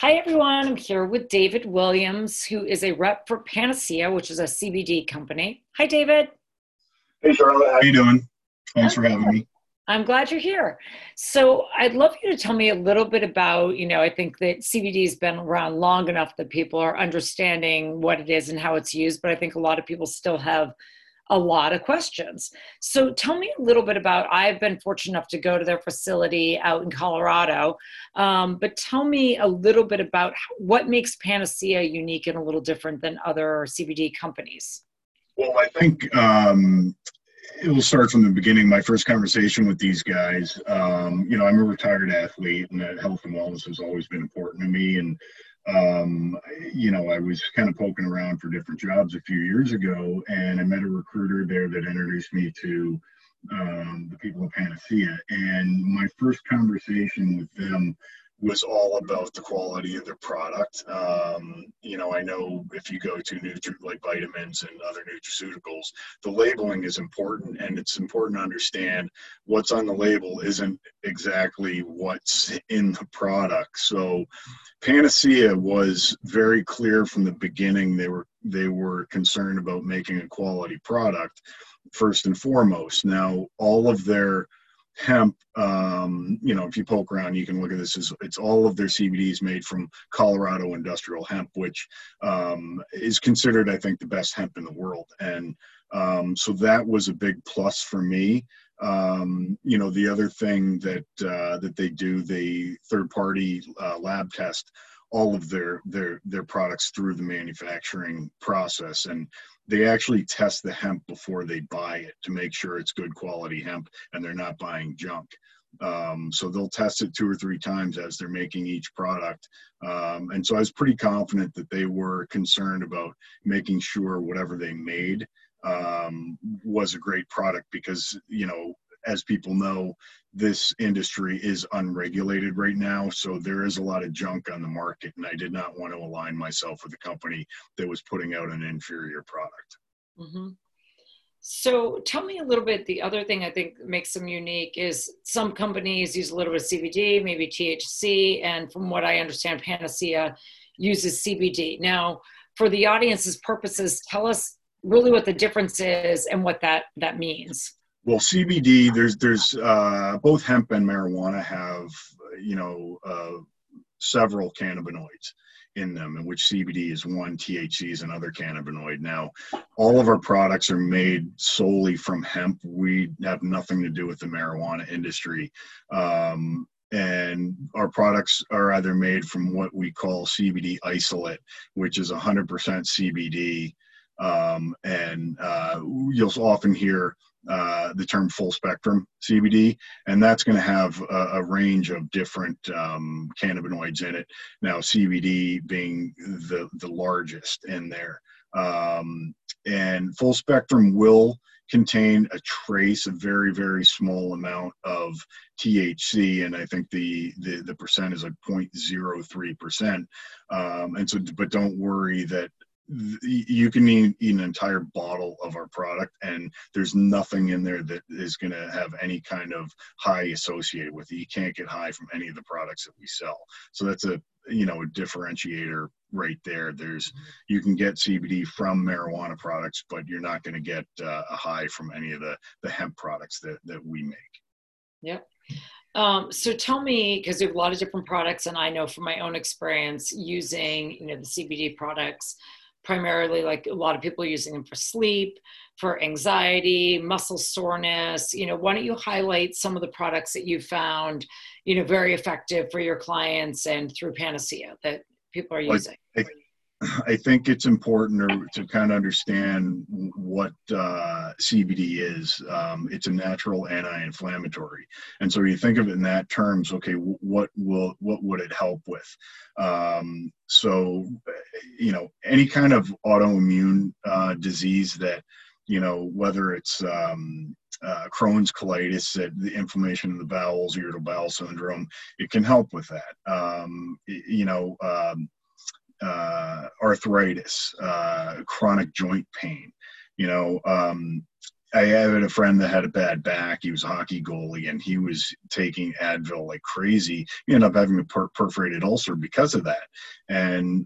Hi, everyone. I'm here with David Williams, who is a rep for Panacea, which is a CBD company. Hi, David. Hey Charlotte, how you doing? Thanks I'm for having me. I'm glad you're here. So I'd love you to tell me a little bit about, I think that CBD has been around long enough that people are understanding what it is and how it's used, but I think a lot of people still have a lot of questions. So tell me a little bit about, I've been fortunate enough to go to their facility out in Colorado, but tell me a little bit about what makes Panacea unique and a little different than other CBD companies. Well, I think it will start from the beginning. My first conversation with these guys, I'm a retired athlete, and that health and wellness has always been important to me. And I was kind of poking around for different jobs a few years ago, and I met a recruiter there that introduced me to the people of Panacea. And my first conversation with them was all about the quality of their product. I know if you go to like vitamins and other nutraceuticals, the labeling is important, and it's important to understand what's on the label isn't exactly what's in the product. So Panacea was very clear from the beginning. They were concerned about making a quality product first and foremost. Now, all of their hemp, if you poke around, you can look at this as it's all of their CBD is made from Colorado industrial hemp, which is considered, I think, the best hemp in the world. And so that was a big plus for me. The other thing that they do, they third party lab test all of their products through the manufacturing process, and they actually test the hemp before they buy it to make sure it's good quality hemp and they're not buying junk. So they'll test it 2 or 3 times as they're making each product. And so I was pretty confident that they were concerned about making sure whatever they made was a great product because, as people know, this industry is unregulated right now. So there is a lot of junk on the market, and I did not want to align myself with a company that was putting out an inferior product. Mm-hmm. So tell me a little bit, the other thing I think makes them unique is some companies use a little bit of CBD, maybe THC, and from what I understand, Panacea uses CBD. Now, for the audience's purposes, tell us really what the difference is and what that means. Well, CBD, there's both hemp and marijuana have, several cannabinoids in them, in which CBD is one, THC is another cannabinoid. Now, all of our products are made solely from hemp. We have nothing to do with the marijuana industry. And our products are either made from what we call CBD isolate, which is 100% CBD. And you'll often hear the term full spectrum CBD, and that's going to have a range of different cannabinoids in it. Now, CBD being the largest in there. And full spectrum will contain a trace, a very, very small amount of THC, and I think the percent is like 0.03%. And so, but don't worry that you can eat an entire bottle of our product and there's nothing in there that is going to have any kind of high associated with it. You can't get high from any of the products that we sell. So that's a differentiator right there. You can get CBD from marijuana products, but you're not going to get a high from any of the hemp products that we make. Yep. So tell me, because you have a lot of different products, and I know from my own experience using, the CBD products, primarily, like a lot of people are using them for sleep, for anxiety, muscle soreness. Why don't you highlight some of the products that you found, very effective for your clients and through Panacea that people are using? I think it's important to kind of understand what CBD is. It's a natural anti-inflammatory, and so you think of it in that terms. Okay, what would it help with? So, any kind of autoimmune disease that, whether it's Crohn's colitis, the inflammation of the bowels, irritable bowel syndrome, it can help with that. Arthritis, chronic joint pain, I had a friend that had a bad back. He was a hockey goalie, and he was taking Advil like crazy. He ended up having a perforated ulcer because of that. And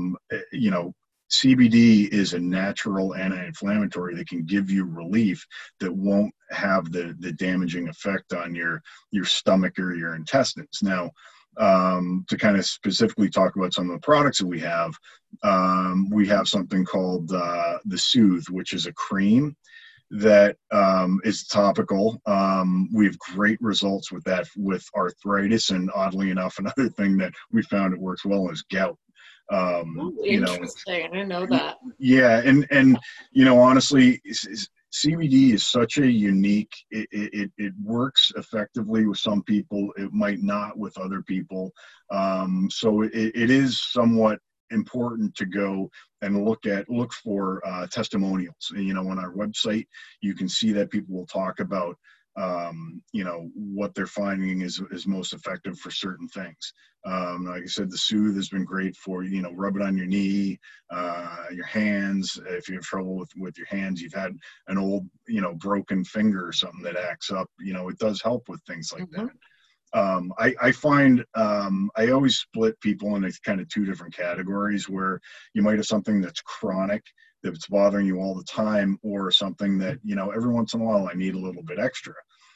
CBD is a natural anti-inflammatory that can give you relief that won't have the damaging effect on your stomach or your intestines. Now, to kind of specifically talk about some of the products that we have something called the Soothe, which is a cream that is topical. We have great results with that with arthritis, and oddly enough, another thing that we found it works well is gout. Interesting. I didn't know that. Yeah, and honestly, CBD is such a unique. It works effectively with some people. It might not with other people. So it is somewhat important to go and look for testimonials. And, on our website, you can see that people will talk about what they're finding is most effective for certain things. Like I said, the Soothe has been great for, rub it on your knee, your hands. If you have trouble with your hands, you've had an old, broken finger or something that acts up, it does help with things like that. I find I always split people into kind of two different categories, where you might have something that's chronic, that's bothering you all the time, or something that, every once in a while I need a little bit extra.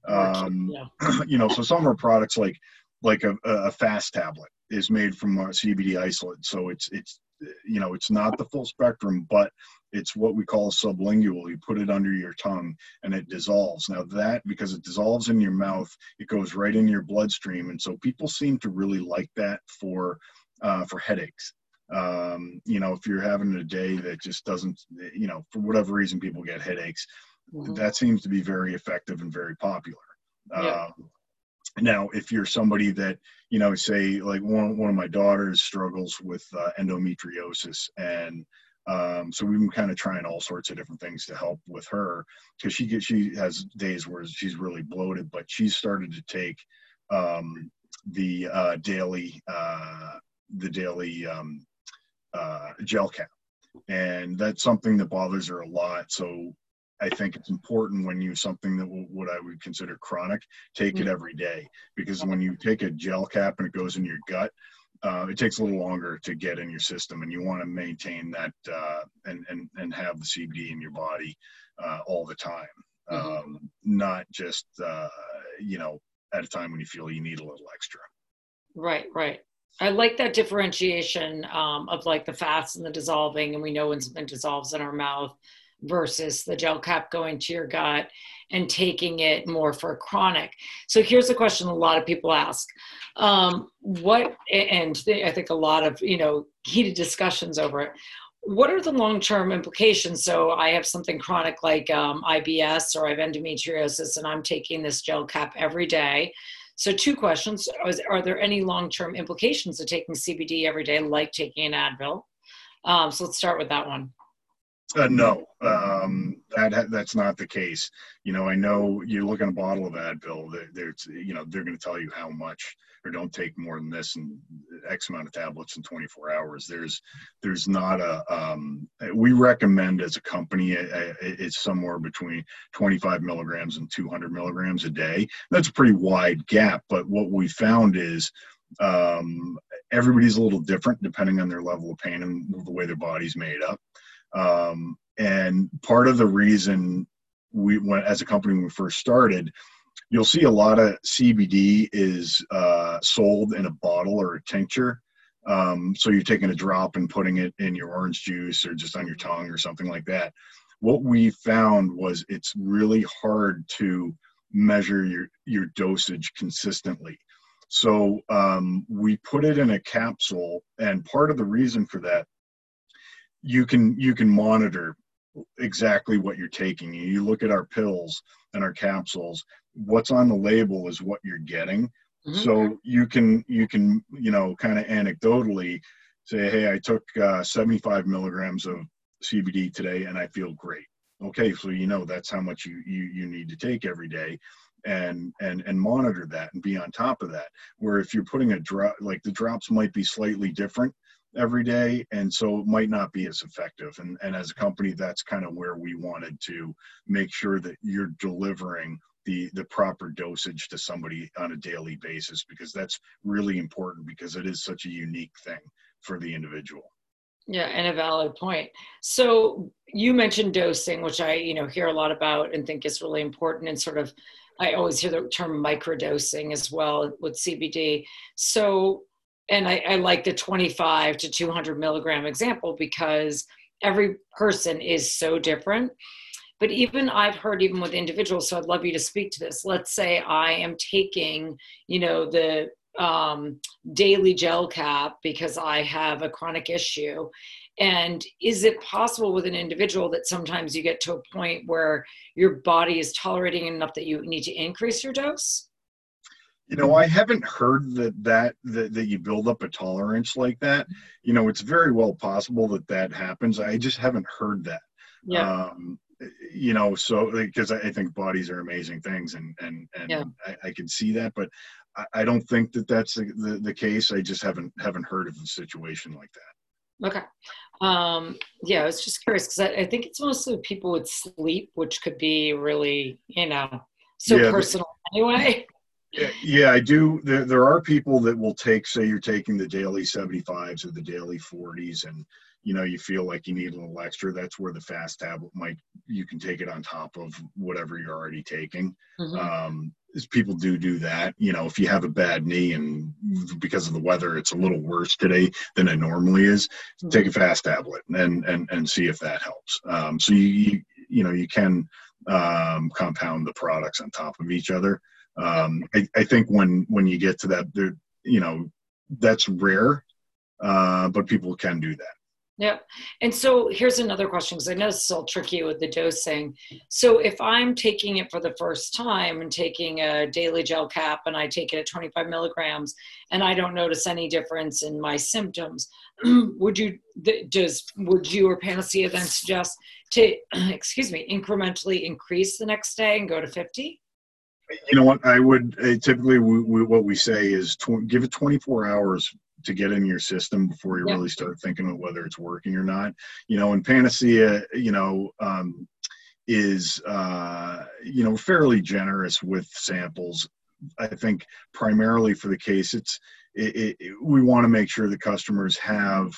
So some of our products, like a fast tablet, is made from CBD isolate. So it's not the full spectrum, but it's what we call sublingual. You put it under your tongue and it dissolves. Now that, because it dissolves in your mouth, it goes right in your bloodstream. And so people seem to really like that for headaches. If you're having a day that just doesn't, for whatever reason, people get headaches, that seems to be very effective and very popular. Yeah. Now, if you're somebody that, say like one of my daughters struggles with endometriosis, and so we've been kind of trying all sorts of different things to help with her, because she has days where she's really bloated, but she's started to take the daily gel cap, and that's something that bothers her a lot. So I think it's important, when you something that what I would consider chronic, take it every day, because when you take a gel cap and it goes in your gut, it takes a little longer to get in your system, and you want to maintain that and have the CBD in your body all the time, not just at a time when you feel you need a little extra. Right. I like that differentiation of like the fast and the dissolving, and we know when something dissolves in our mouth versus the gel cap going to your gut and taking it more for chronic. So here's a question a lot of people ask. I think a lot of, heated discussions over it. What are the long-term implications? So I have something chronic like IBS, or I have endometriosis, and I'm taking this gel cap every day. So two questions. Are there any long-term implications of taking CBD every day, like taking an Advil? So let's start with that one. No, that's not the case. I know you look at a bottle of Advil, they're going to tell you how much, or don't take more than this and X amount of tablets in 24 hours. There's not we recommend as a company, it's somewhere between 25 milligrams and 200 milligrams a day. That's a pretty wide gap, but what we found is everybody's a little different depending on their level of pain and the way their body's made up. And part of the reason we went as a company, when we first started, you'll see a lot of CBD is sold in a bottle or a tincture. So you're taking a drop and putting it in your orange juice or just on your tongue or something like that. What we found was it's really hard to measure your dosage consistently. So we put it in a capsule, and part of the reason for that, you can monitor exactly what you're taking. You look at our pills and our capsules, what's on the label is what you're getting. So you can kind of anecdotally say, hey, I took 75 milligrams of CBD today and I feel great. Okay, so that's how much you need to take every day, and monitor that and be on top of that. Where if you're putting a drop, like the drops might be slightly different, every day, and so it might not be as effective. And as a company, that's kind of where we wanted to make sure that you're delivering the proper dosage to somebody on a daily basis, because that's really important, because it is such a unique thing for the individual. Yeah, and a valid point. So you mentioned dosing, which I, hear a lot about and think is really important. And sort of, I always hear the term microdosing as well with CBD. So, and I like the 25 to 200 milligram example, because every person is so different. But even I've heard, even with individuals, so I'd love you to speak to this. Let's say I am taking, the daily gel cap because I have a chronic issue. And is it possible with an individual that sometimes you get to a point where your body is tolerating enough that you need to increase your dose? I haven't heard that you build up a tolerance like that. It's very well possible that happens. I just haven't heard that. Yeah. So because I think bodies are amazing things, and Yeah. I can see that, but I don't think that's the case. I just haven't heard of a situation like that. Okay. Yeah, I was just curious because I think it's mostly people with sleep, which could be really, so personal anyway. Yeah, I do. There are people that will take, say you're taking the daily 75s or the daily 40s, and you feel like you need a little extra. That's where the fast tablet you can take it on top of whatever you're already taking. Mm-hmm. People do that. If you have a bad knee and because of the weather, it's a little worse today than it normally is, mm-hmm. Take a fast tablet and see if that helps. So you can compound the products on top of each other. I think when you get to that, that's rare, but people can do that. Yeah. And so here's another question, because I know this is all tricky with the dosing. So if I'm taking it for the first time and taking a daily gel cap and I take it at 25 milligrams and I don't notice any difference in my symptoms, would you or Panacea then suggest to, incrementally increase the next day and go to 50? You know what? I would typically what we say is give it 24 hours to get in your system before you really start thinking of whether it's working or not. And Panacea, is fairly generous with samples. I think primarily for the case, we want to make sure the customers have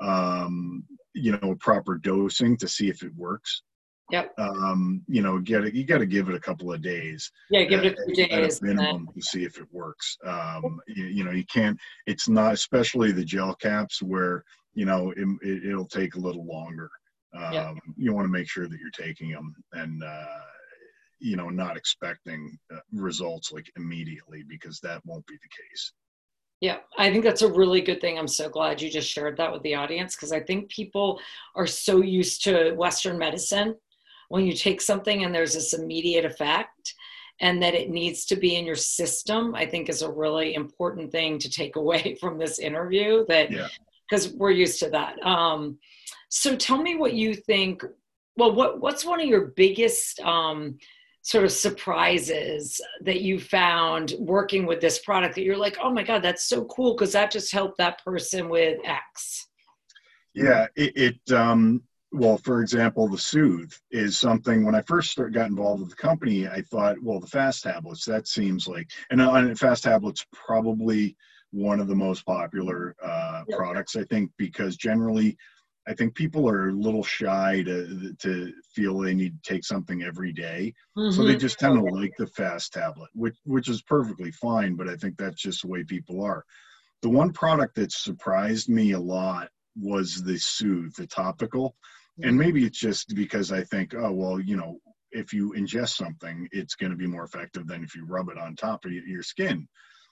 proper dosing to see if it works. Yep. You got to give it a couple of days. Yeah, give it a few days at a minimum to see if it works. You can't. It's not, especially the gel caps, where it'll take a little longer. You want to make sure that you're taking them and not expecting results like immediately, because that won't be the case. Yeah, I think that's a really good thing. I'm so glad you just shared that with the audience, because I think people are so used to Western medicine. When you take something and there's this immediate effect and that it needs to be in your system, I think is a really important thing to take away from this interview, because we're used to that. So tell me what you think. Well, what's one of your biggest sort of surprises that you found working with this product that you're like, oh my God, that's so cool, because that just helped that person with X? Yeah, well, for example, the Soothe is something, when I first got involved with the company, I thought, well, the fast tablets, that seems like, and fast tablets probably one of the most popular products, I think, because generally, I think people are a little shy to feel they need to take something every day. Mm-hmm. So they just tend to like the fast tablet, which is perfectly fine, but I think that's just the way people are. The one product that surprised me a lot was the Soothe, the topical. And maybe it's just because I think, oh, well, if you ingest something, it's going to be more effective than if you rub it on top of your skin.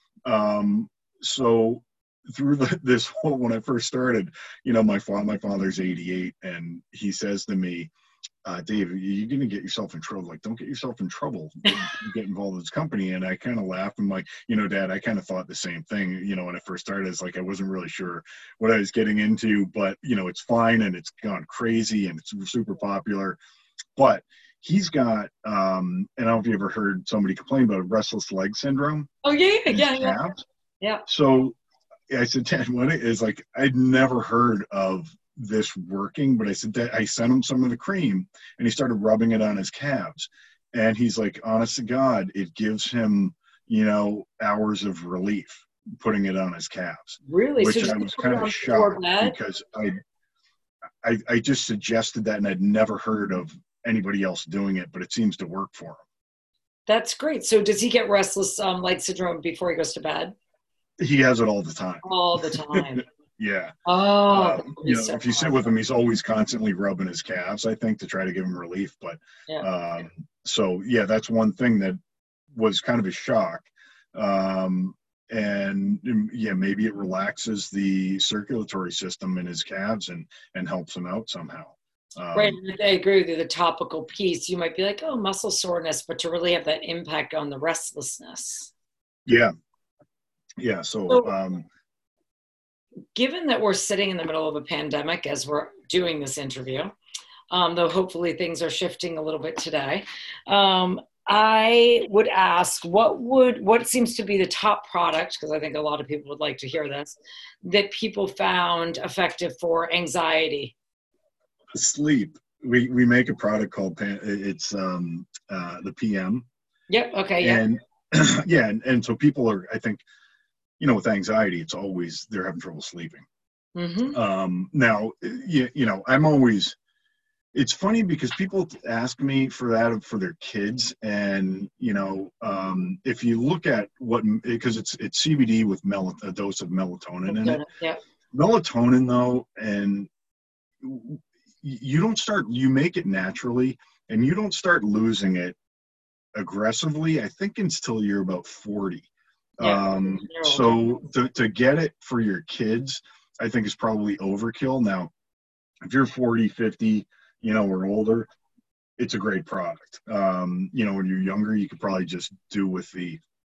So through this whole, when I first started, my father's 88, and he says to me, Dave, you're going to get yourself in trouble. Like, don't get yourself in trouble. Get involved with this company. And I kind of laughed. I'm like, Dad, I kind of thought the same thing. When I first started, it's like I wasn't really sure what I was getting into, but it's fine, and it's gone crazy, and it's super popular. But he's got, and I don't know if you ever heard somebody complain about restless leg syndrome. Oh yeah. So I said, Dad, what is like, I'd never heard of this working, but I said that I sent him some of the cream and he started rubbing it on his calves. And he's like, honest to God, it gives him, hours of relief putting it on his calves, Really? which So I was kind of shocked because I just suggested that and I'd never heard of anybody else doing it, but it seems to work for him. That's great. So does he get restless leg syndrome before he goes to bed? He has it all the time. All the time. Yeah. Oh, so if you sit with him, he's always constantly rubbing his calves, I think, to try to give him relief. But so, yeah, that's one thing that was kind of a shock. And yeah, maybe it relaxes the circulatory system in his calves and helps him out somehow. Right. I agree with you. The topical piece, you might be like, oh, muscle soreness, but to really have that impact on the restlessness. Yeah. Yeah. So given that we're sitting in the middle of a pandemic as we're doing this interview, though hopefully things are shifting a little bit today, I would ask what seems to be the top product, because I think a lot of people would like to hear this, that people found effective for anxiety. Sleep. We make a product called the PM. Yep. Okay. And yeah, and so people are, I think, with anxiety, it's always they're having trouble sleeping. Mm-hmm. Now, I'm always. It's funny because people ask me for that for their kids, and if you look at because it's CBD with a dose of melatonin in it. Yeah. Melatonin though, and you make it naturally, and you don't start losing it aggressively, I think, until you're about 40. Yeah. So to get it for your kids, I think is probably overkill. Now, if you're 40, 50, or older, it's a great product. When you're younger, you could probably just do with the,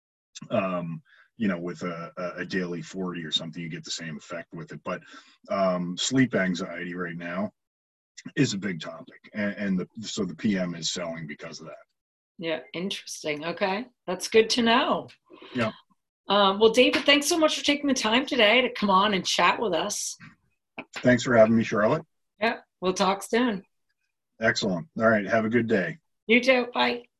with a daily 40 or something, you get the same effect with it. But sleep anxiety right now is a big topic, and so the PM is selling because of that. Yeah, interesting. Okay, that's good to know. Yeah. Well, David, thanks so much for taking the time today to come on and chat with us. Thanks for having me, Charlotte. Yeah, we'll talk soon. Excellent. All right, have a good day. You too. Bye.